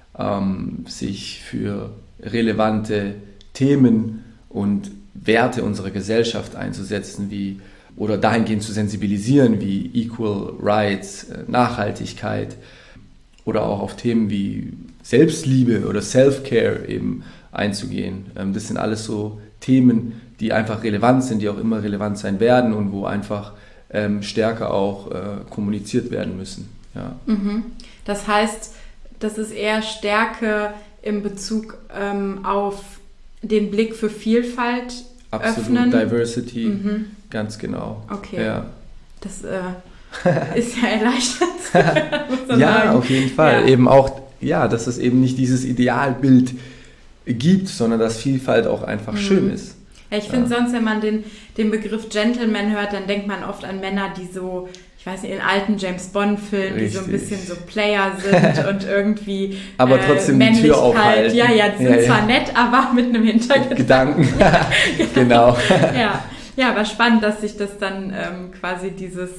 sich für relevante Themen und Werte unserer Gesellschaft einzusetzen, oder dahingehend zu sensibilisieren, wie Equal Rights, Nachhaltigkeit, oder auch auf Themen wie Selbstliebe oder Self-Care eben einzugehen. Das sind alles so Themen, die einfach relevant sind, die auch immer relevant sein werden und wo einfach stärker auch kommuniziert werden müssen. Ja.
Das heißt, das ist eher Stärke im Bezug auf den Blick für Vielfalt öffnen.
Absolut, Diversity, ganz genau.
Okay,
ja.
Das ist ja erleichternd.
Ja, auf jeden Fall. Ja. Eben auch, dass es eben nicht dieses Idealbild gibt, sondern dass Vielfalt auch einfach schön ist.
Ja, ich finde sonst, wenn man den Begriff Gentleman hört, dann denkt man oft an Männer, die so, ich weiß nicht, in alten James-Bond-Filmen, die so ein bisschen so Player sind und irgendwie
aber trotzdem die Tür aufhalten.
Ja, die sind zwar nett, aber mit einem
Hintergedanken. Genau.
Ja, aber spannend, dass sich das dann quasi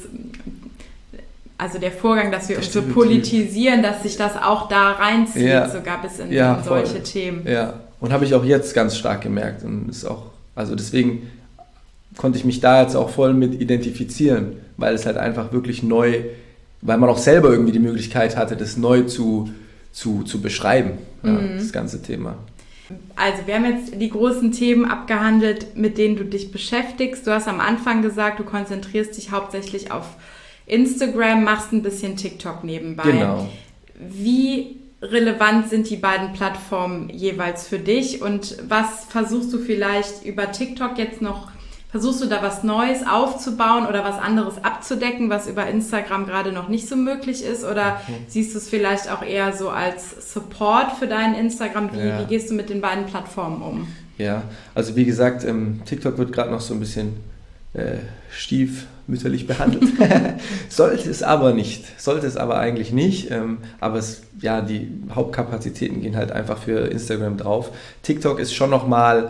also der Vorgang, dass wir uns so politisieren, dass sich das auch da reinzieht, sogar bis in solche Themen.
Ja, und habe ich auch jetzt ganz stark gemerkt. Und ist auch, also deswegen konnte ich mich da jetzt auch voll mit identifizieren, weil es halt einfach wirklich neu, weil man auch selber irgendwie die Möglichkeit hatte, das neu zu beschreiben, das ganze Thema.
Also wir haben jetzt die großen Themen abgehandelt, mit denen du dich beschäftigst. Du hast am Anfang gesagt, du konzentrierst dich hauptsächlich auf Instagram, machst ein bisschen TikTok nebenbei.
Genau.
Wie relevant sind die beiden Plattformen jeweils für dich und was versuchst du vielleicht über TikTok jetzt noch, versuchst du da was Neues aufzubauen oder was anderes abzudecken, was über Instagram gerade noch nicht so möglich ist oder siehst du es vielleicht auch eher so als Support für deinen Instagram? Wie gehst du mit den beiden Plattformen um?
Ja, also wie gesagt, TikTok wird gerade noch so ein bisschen stiefmütterlich behandelt. Sollte es aber eigentlich nicht. Aber die Hauptkapazitäten gehen halt einfach für Instagram drauf. TikTok ist schon nochmal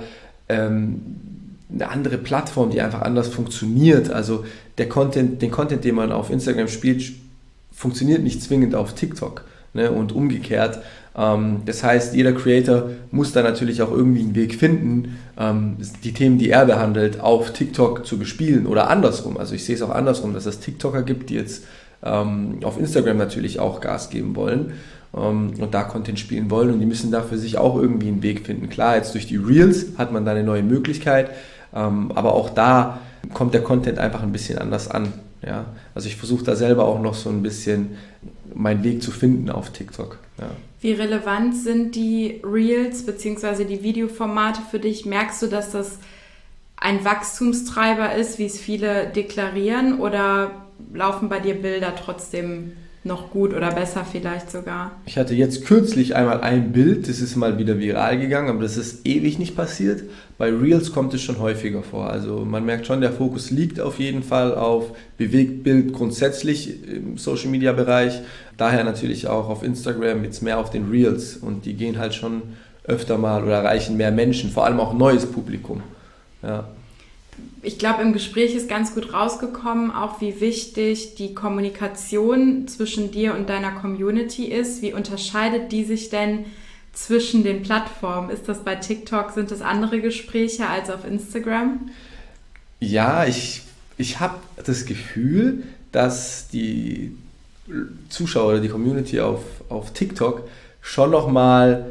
eine andere Plattform, die einfach anders funktioniert. Also den Content, den man auf Instagram spielt, funktioniert nicht zwingend auf TikTok, ne? Und umgekehrt. Das heißt, jeder Creator muss da natürlich auch irgendwie einen Weg finden, die Themen, die er behandelt, auf TikTok zu bespielen oder andersrum. Also ich sehe es auch andersrum, dass es TikToker gibt, die jetzt auf Instagram natürlich auch Gas geben wollen und da Content spielen wollen und die müssen da für sich auch irgendwie einen Weg finden. Klar, jetzt durch die Reels hat man da eine neue Möglichkeit, aber auch da kommt der Content einfach ein bisschen anders an. Ja? Also ich versuche da selber auch noch so ein bisschen meinen Weg zu finden auf TikTok. Ja.
Wie relevant sind die Reels bzw. die Videoformate für dich? Merkst du, dass das ein Wachstumstreiber ist, wie es viele deklarieren, oder laufen bei dir Bilder trotzdem noch gut oder besser vielleicht sogar?
Ich hatte jetzt kürzlich einmal ein Bild, das ist mal wieder viral gegangen, aber das ist ewig nicht passiert. Bei Reels kommt es schon häufiger vor. Also man merkt schon, der Fokus liegt auf jeden Fall auf Bewegtbild grundsätzlich im Social-Media-Bereich. Daher natürlich auch auf Instagram jetzt mehr auf den Reels und die gehen halt schon öfter mal oder erreichen mehr Menschen, vor allem auch neues Publikum. Ja.
Ich glaube, im Gespräch ist ganz gut rausgekommen, auch wie wichtig die Kommunikation zwischen dir und deiner Community ist. Wie unterscheidet die sich denn zwischen den Plattformen? Ist das bei TikTok, sind das andere Gespräche als auf Instagram?
Ja, ich habe das Gefühl, dass die Zuschauer oder die Community auf TikTok schon nochmal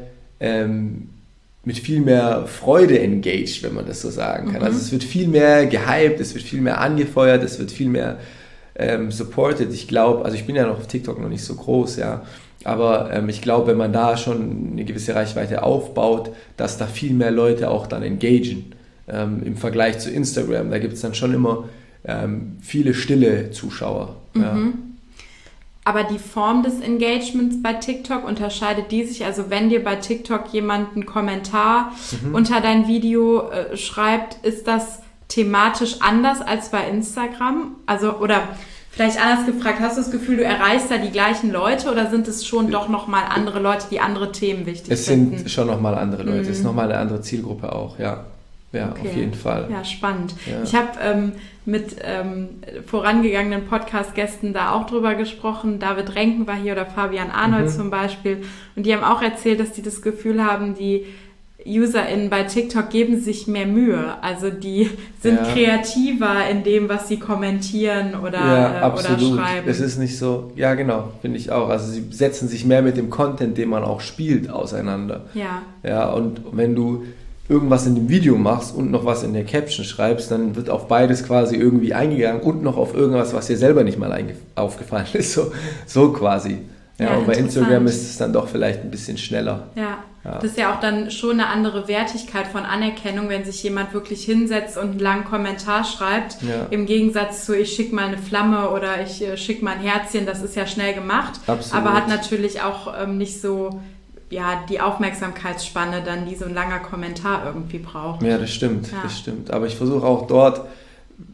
mit viel mehr Freude engaged, wenn man das so sagen kann. Also es wird viel mehr gehypt, es wird viel mehr angefeuert, es wird viel mehr supported. Ich glaube, also ich bin ja noch auf TikTok noch nicht so groß, ja, aber ich glaube, wenn man da schon eine gewisse Reichweite aufbaut, dass da viel mehr Leute auch dann engagen im Vergleich zu Instagram. Da gibt es dann schon immer viele stille Zuschauer. Ja.
Aber die Form des Engagements bei TikTok, unterscheidet die sich? Also wenn dir bei TikTok jemand einen Kommentar unter dein Video schreibt, ist das thematisch anders als bei Instagram? Also, oder vielleicht anders gefragt, hast du das Gefühl, du erreichst da die gleichen Leute oder sind es schon doch nochmal andere Leute, die andere Themen wichtig finden?
Es sind schon nochmal andere Leute, es ist nochmal eine andere Zielgruppe auch, ja. Ja, okay. Auf jeden Fall.
Ja, spannend. Ja. Ich habe mit vorangegangenen Podcast-Gästen da auch drüber gesprochen. David Renken war hier oder Fabian Arnold zum Beispiel. Und die haben auch erzählt, dass die das Gefühl haben, die UserInnen bei TikTok geben sich mehr Mühe. Also die sind kreativer in dem, was sie kommentieren oder schreiben.
Es ist nicht so, ja genau, finde ich auch. Also sie setzen sich mehr mit dem Content, den man auch spielt, auseinander.
Ja. Ja,
und wenn du irgendwas in dem Video machst und noch was in der Caption schreibst, dann wird auf beides quasi irgendwie eingegangen und noch auf irgendwas, was dir selber nicht mal aufgefallen ist, so quasi. Ja, und bei Instagram ist es dann doch vielleicht ein bisschen schneller.
Ja, das ist ja auch dann schon eine andere Wertigkeit von Anerkennung, wenn sich jemand wirklich hinsetzt und einen langen Kommentar schreibt, im Gegensatz zu ich schicke mal eine Flamme oder ich schicke mal ein Herzchen, das ist ja schnell gemacht,
Absolut.
Aber hat natürlich auch nicht so die Aufmerksamkeitsspanne dann, die so ein langer Kommentar irgendwie braucht.
Ja, das stimmt. Aber ich versuche auch dort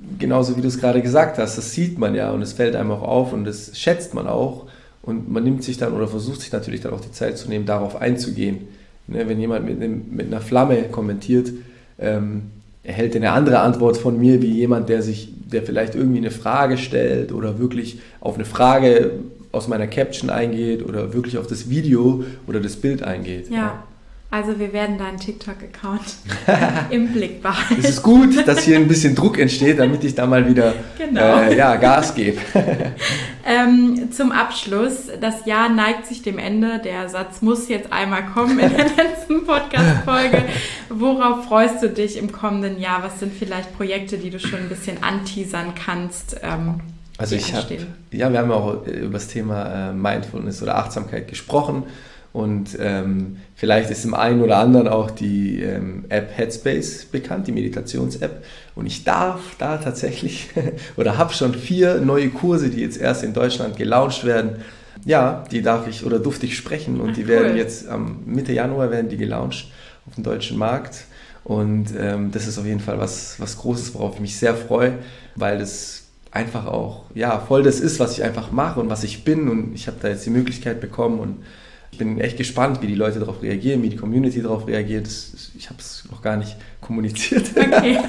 genauso wie du es gerade gesagt hast, das sieht man ja und es fällt einem auch auf und das schätzt man auch und man nimmt sich dann oder versucht sich natürlich dann auch die Zeit zu nehmen, darauf einzugehen. Ne, wenn jemand mit einer Flamme kommentiert, erhält er eine andere Antwort von mir, wie jemand, der vielleicht irgendwie eine Frage stellt oder wirklich auf eine Frage aus meiner Caption eingeht oder wirklich auf das Video oder das Bild eingeht.
Ja. Also wir werden deinen TikTok-Account im Blick behalten.
Es ist gut, dass hier ein bisschen Druck entsteht, damit ich da mal wieder Gas gebe.
Zum Abschluss, das Jahr neigt sich dem Ende, der Satz muss jetzt einmal kommen in der letzten Podcast-Folge. Worauf freust du dich im kommenden Jahr? Was sind vielleicht Projekte, die du schon ein bisschen anteasern kannst?
Also wir haben auch über das Thema Mindfulness oder Achtsamkeit gesprochen. Und vielleicht ist dem einen oder anderen auch die App Headspace bekannt, die Meditations-App. Und ich darf da tatsächlich oder habe schon 4 neue Kurse, die jetzt erst in Deutschland gelauncht werden. Ja, die durfte ich sprechen und die werden jetzt Mitte Januar werden die gelauncht auf dem deutschen Markt. Und das ist auf jeden Fall was Großes, worauf ich mich sehr freue, weil das einfach auch voll das ist, was ich einfach mache und was ich bin. Und ich habe da jetzt die Möglichkeit bekommen und ich bin echt gespannt, wie die Leute darauf reagieren, wie die Community darauf reagiert. Ich habe es noch gar nicht kommuniziert. Okay.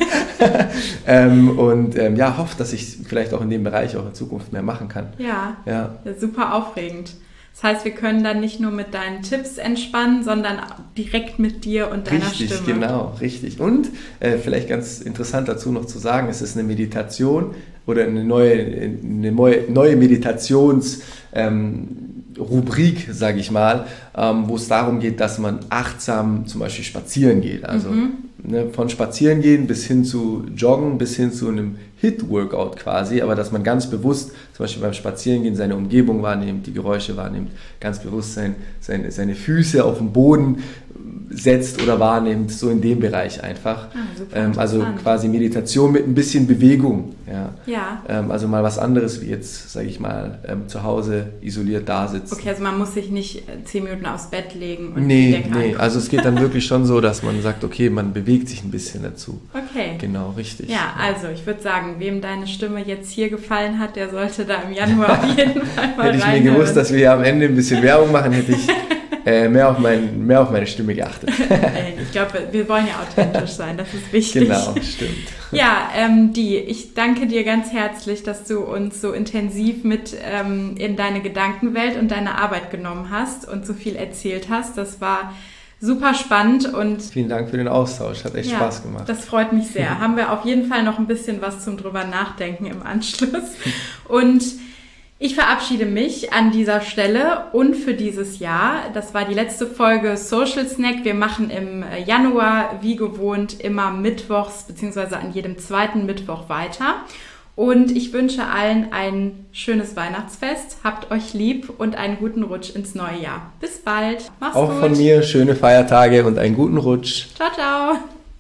Hoffe, dass ich vielleicht auch in dem Bereich auch in Zukunft mehr machen kann.
Ja. Super aufregend. Das heißt, wir können dann nicht nur mit deinen Tipps entspannen, sondern direkt mit dir und deiner Stimme.
Richtig, genau, richtig. Und vielleicht ganz interessant dazu noch zu sagen, es ist eine Meditation oder eine neue Meditations Rubrik, sage ich mal, wo es darum geht, dass man achtsam zum Beispiel spazieren geht. Also von spazieren gehen bis hin zu Joggen, bis hin zu einem HIIT-Workout quasi, aber dass man ganz bewusst zum Beispiel beim Spazierengehen seine Umgebung wahrnimmt, die Geräusche wahrnimmt, ganz bewusst seine Füße auf den Boden setzt oder wahrnimmt, so in dem Bereich einfach. Also quasi Meditation mit ein bisschen Bewegung. Ja. Also mal was anderes, wie jetzt, sage ich mal, zu Hause isoliert da sitzen.
Okay, also man muss sich nicht 10 Minuten aufs Bett legen und
Nee, also es geht dann wirklich schon so, dass man sagt, okay, man bewegt sich ein bisschen dazu.
Okay.
Genau, richtig.
Ja, also ich würde sagen, wem deine Stimme jetzt hier gefallen hat, der sollte da im Januar auf jeden Fall mal
reinhören. Hätte ich mir gewusst, dass wir hier am Ende ein bisschen Werbung machen, hätte ich mehr auf meine Stimme geachtet.
Ich glaube, wir wollen ja authentisch sein, das ist wichtig.
Genau, stimmt.
Ja, ich danke dir ganz herzlich, dass du uns so intensiv mit in deine Gedankenwelt und deine Arbeit genommen hast und so viel erzählt hast. Das war super spannend und
vielen Dank für den Austausch, hat echt Spaß gemacht.
Das freut mich sehr. Haben wir auf jeden Fall noch ein bisschen was zum drüber nachdenken im Anschluss. Und ich verabschiede mich an dieser Stelle und für dieses Jahr. Das war die letzte Folge Social Snack. Wir machen im Januar wie gewohnt immer mittwochs bzw. an jedem 2. Mittwoch weiter. Und ich wünsche allen ein schönes Weihnachtsfest. Habt euch lieb und einen guten Rutsch ins neue Jahr. Bis bald. Mach's gut.
Auch von mir schöne Feiertage und einen guten Rutsch.
Ciao, ciao.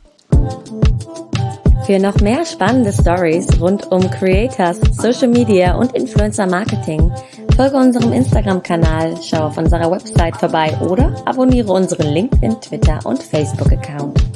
Für noch mehr spannende Stories rund um Creators, Social Media und Influencer Marketing folge unserem Instagram-Kanal, schau auf unserer Website vorbei oder abonniere unseren LinkedIn, Twitter und Facebook-Account.